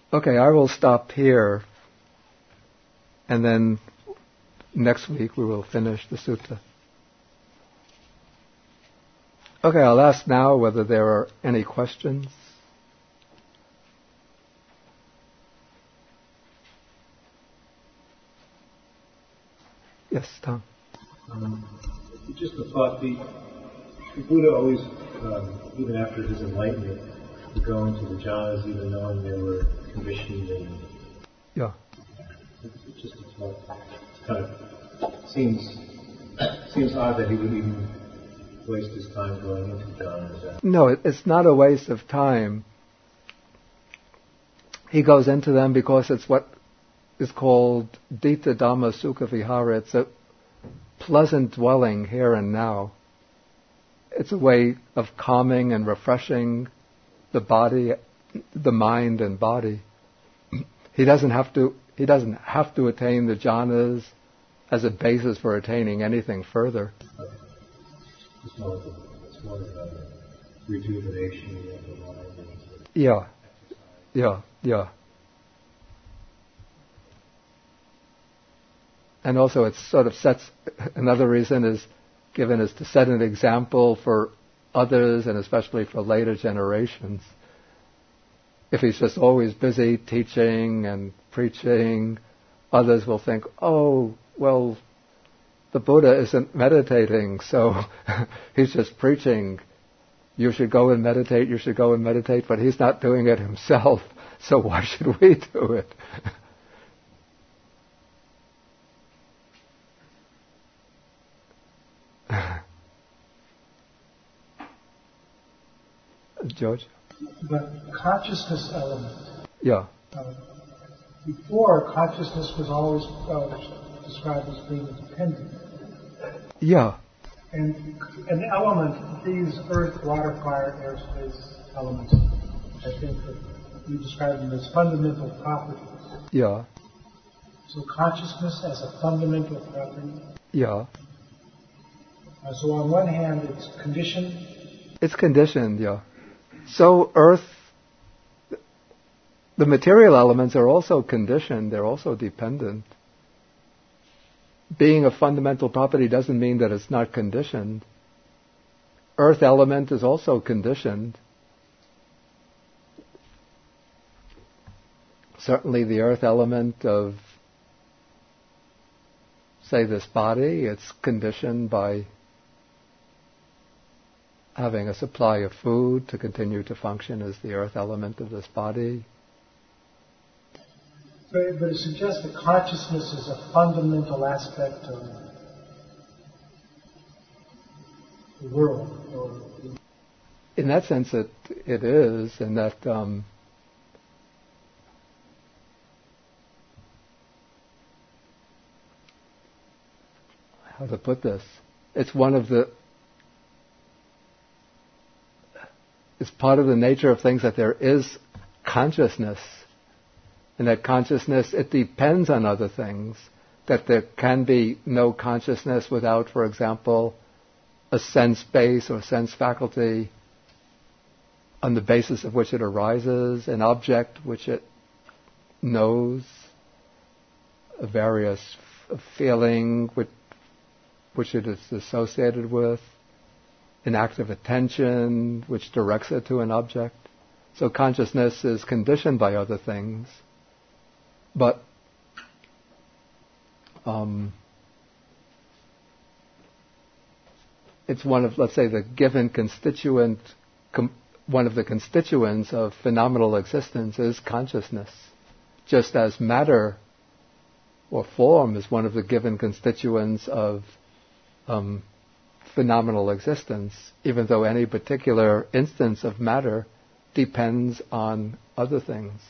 Okay, I will stop here, and then next week we will finish the sutta. Okay, I'll ask now whether there are any questions. Yes, Tom. Um, just a thought. The, the Buddha always, um, even after his enlightenment, would go into the jhanas, even knowing they were conditioned. And yeah. It's just a thought. It kind of seems seems odd that he would even waste his time going into jhanas. No, it, it's not a waste of time. He goes into them because it's what is called Dita Dhamma Sukha Vihara. It's a pleasant dwelling here and now. It's a way of calming and refreshing the body, the mind and body. He doesn't have to, he doesn't have to attain the jhanas as a basis for attaining anything further. It's more of a, it's more of a rejuvenation of the mind. Yeah, yeah, yeah. And also it sort of sets, another reason is given is to set an example for others and especially for later generations. If he's just always busy teaching and preaching, others will think, oh, well, the Buddha isn't meditating, so he's just preaching. You should go and meditate, you should go and meditate, but he's not doing it himself, so why should we do it? George? The consciousness element. Yeah. Uh, before, consciousness was always uh, described as being dependent. Yeah. And an element, these earth, water, fire, air, space elements, I think that you describe them as fundamental properties. Yeah. So consciousness as a fundamental property. Yeah. Uh, so on one hand, it's conditioned. It's conditioned, yeah. So earth, the material elements are also conditioned, they're also dependent. Being a fundamental property doesn't mean that it's not conditioned. Earth element is also conditioned. Certainly the earth element of, say, this body, it's conditioned by having a supply of food to continue to function as the earth element of this body. But, but it suggests that consciousness is a fundamental aspect of the world. Or in that sense, it it is, in that um, how to put this? It's one of the It's part of the nature of things that there is consciousness. And that consciousness, it depends on other things. That there can be no consciousness without, for example, a sense base or sense faculty on the basis of which it arises, an object which it knows, a various f- feeling which, which it is associated with, an act of attention which directs it to an object. So consciousness is conditioned by other things, but um, it's one of, let's say, the given constituent, com- one of the constituents of phenomenal existence is consciousness, just as matter or form is one of the given constituents of um, phenomenal existence, even though any particular instance of matter depends on other things.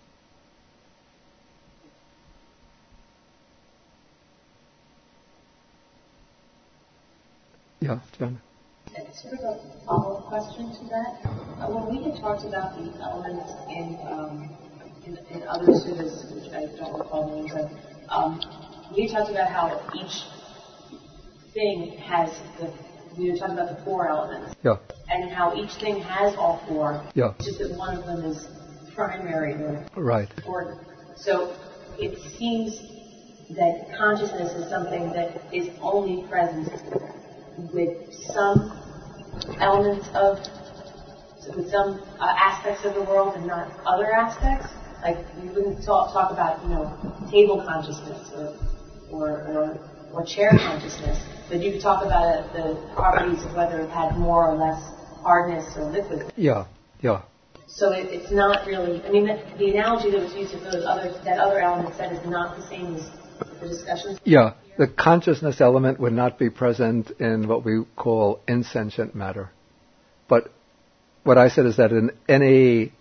Yeah, John? It's sort of a follow-up question to that. Uh, when we had talked about the elements in, um, in, in other suttas, which I don't recall the names of, um, we talked about how each thing has the, we were talking about the four elements. Yeah. And how each thing has all four. Yeah. Just that one of them is primary or Right. order. So it seems that consciousness is something that is only present with some elements of, with some uh, aspects of the world and not other aspects. Like we wouldn't talk, talk about, you know, table consciousness or or, or, or chair consciousness, but you could talk about it, the properties of whether it had more or less hardness or liquid. Yeah, yeah. So it, it's not really, I mean, the, the analogy that was used of those other, that other element set is not the same as the discussions. Yeah, the consciousness element would not be present in what we call insentient matter. But what I said is that in any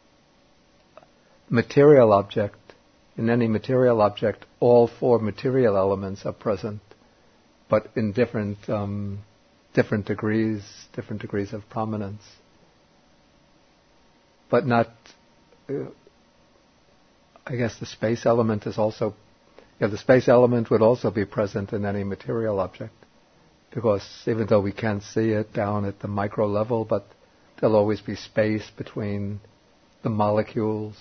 material object, in any material object, all four material elements are present, but in different um, different degrees, different degrees of prominence. But not, uh, I guess the space element is also, yeah, the space element would also be present in any material object, because even though we can't see it down at the micro level, but there'll always be space between the molecules.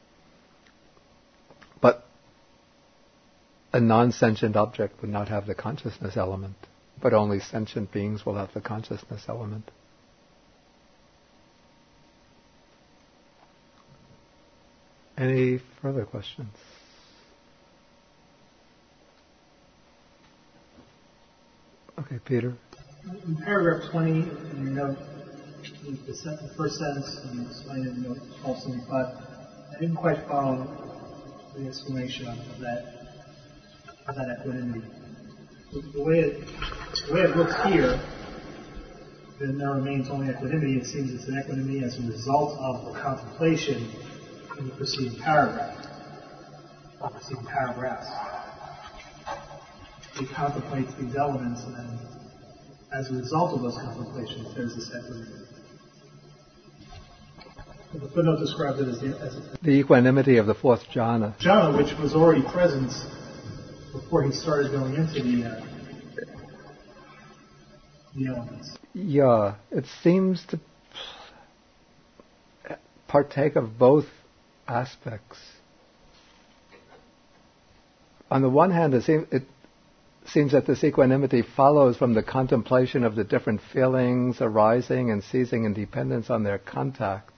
But a non-sentient object would not have the consciousness element, but only sentient beings will have the consciousness element. Any further questions? Okay, Peter. In paragraph twenty, in your note, the, sen- the first sentence, and you explain it in note twelve seventy-five, I didn't quite follow the explanation of that of that equanimity. The, the way it the way it looks here, then there remains only equanimity. It seems it's an equanimity as a result of the contemplation in the preceding paragraph, the preceding paragraphs. He contemplates these elements, and then, as a result of those contemplations, there's this equanimity. The footnote describes it as the, as a, the equanimity of the fourth jhana. Jhana, which was already present before he started going into the uh, the elements. Yeah, it seems to partake of both aspects. On the one hand, it seems, it seems that this equanimity follows from the contemplation of the different feelings arising and ceasing in dependence on their contact.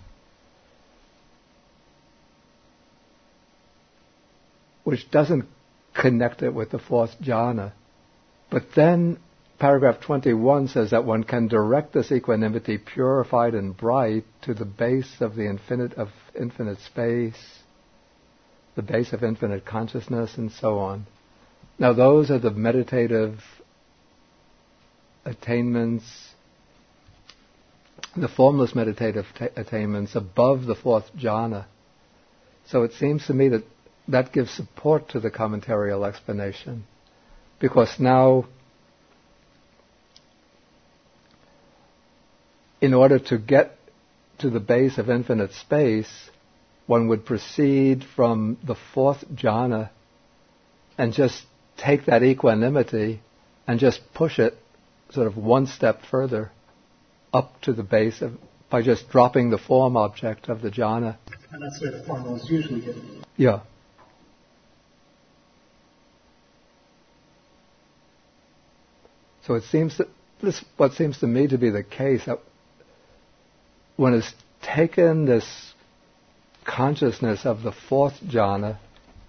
Which doesn't connect it with the fourth jhana. But then paragraph twenty-one says that one can direct this equanimity purified and bright to the base of the infinite of infinite space, the base of infinite consciousness, and so on. Now those are the meditative attainments, the formless meditative ta- attainments above the fourth jhana. So it seems to me that that gives support to the commentarial explanation, because now, in order to get to the base of infinite space, one would proceed from the fourth jhana and just take that equanimity and just push it sort of one step further up to the base of, by just dropping the form object of the jhana. And that's where the formula is usually given. Yeah. So it seems that this, what seems to me to be the case, that one has taken this consciousness of the fourth jhana,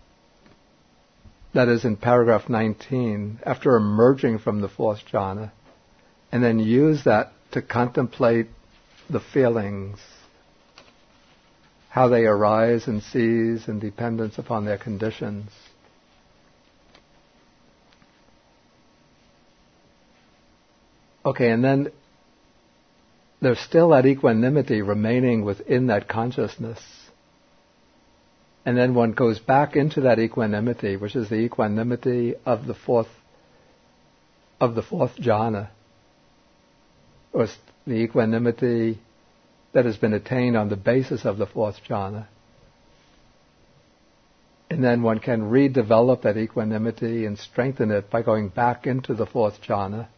that is in paragraph nineteen, after emerging from the fourth jhana, and then use that to contemplate the feelings, how they arise and cease in dependence upon their conditions. Okay, and then there's still that equanimity remaining within that consciousness. And then one goes back into that equanimity, which is the equanimity of the fourth of the fourth jhana, or the equanimity that has been attained on the basis of the fourth jhana. And then one can redevelop that equanimity and strengthen it by going back into the fourth jhana,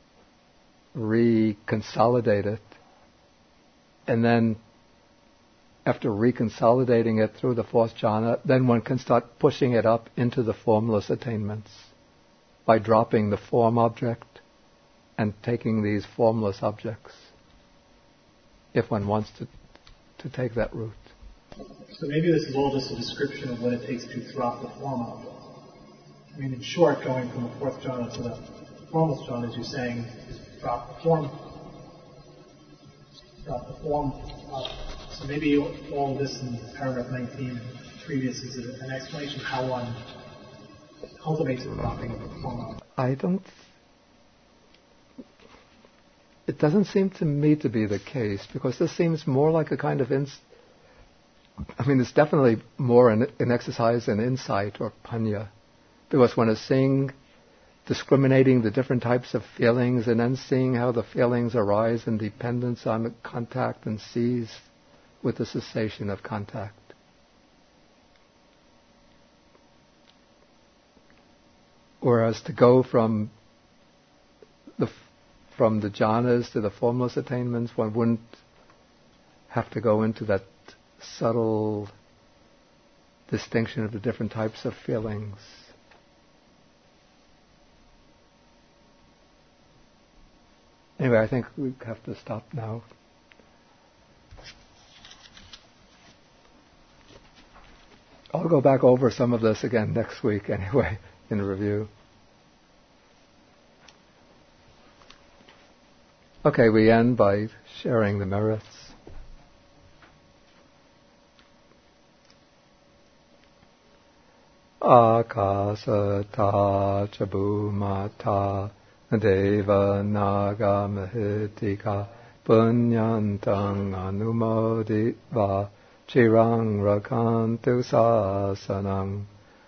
reconsolidate it, and then after reconsolidating it through the fourth jhana, then one can start pushing it up into the formless attainments by dropping the form object and taking these formless objects, if one wants to to take that route. So maybe this is all just a description of what it takes to drop the form object. I mean, in short, going from the fourth jhana to the formless jhana, as you're saying, is drop the form, drop the form. Uh, so maybe all of this in paragraph nineteen previous is a, an explanation of how one cultivates the dropping of the form object. I don't. It doesn't seem to me to be the case, because this seems more like a kind of ins. I mean, it's definitely more an, an exercise in insight or panya, because one is seeing, discriminating the different types of feelings, and then seeing how the feelings arise in dependence on contact and cease with the cessation of contact. Whereas to go from the from the jhanas to the formless attainments, one wouldn't have to go into that subtle distinction of the different types of feelings. Anyway, I think we have to stop now. I'll go back over some of this again next week anyway, in review. Okay, we end by sharing the merits. Akasata chabumata deva naga mahitika punyantang anumoditva chirang rakantu sasanang.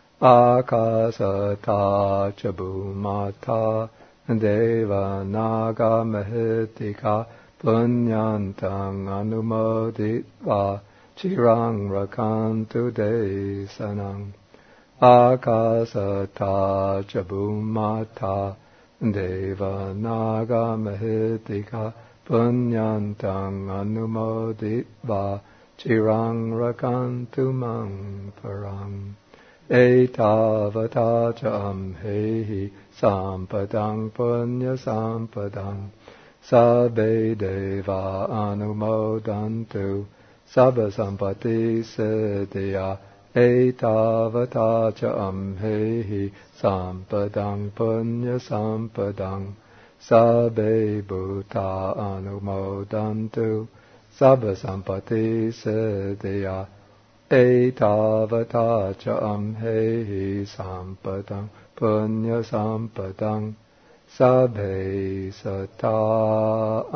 Akasata chabumata Deva naga mahitika punyantang anumoditva chirang rakantu desanang. Akasata chabumata deva naga mahitika punyantang anumoditva chirang rakantu mang parang. Etavata cham hehi sampadang punya sampadang sabbe deva anumodantu sabba sampati siddhya. Etavata cham hehi sampadang punya sampadang sabbe bhuta anumodantu sabba sampati siddhya. Etavata cham hehi sampadang punya sampadang sabbe sata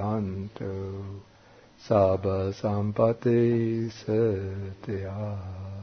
anumodantu sabba sampati siddhya.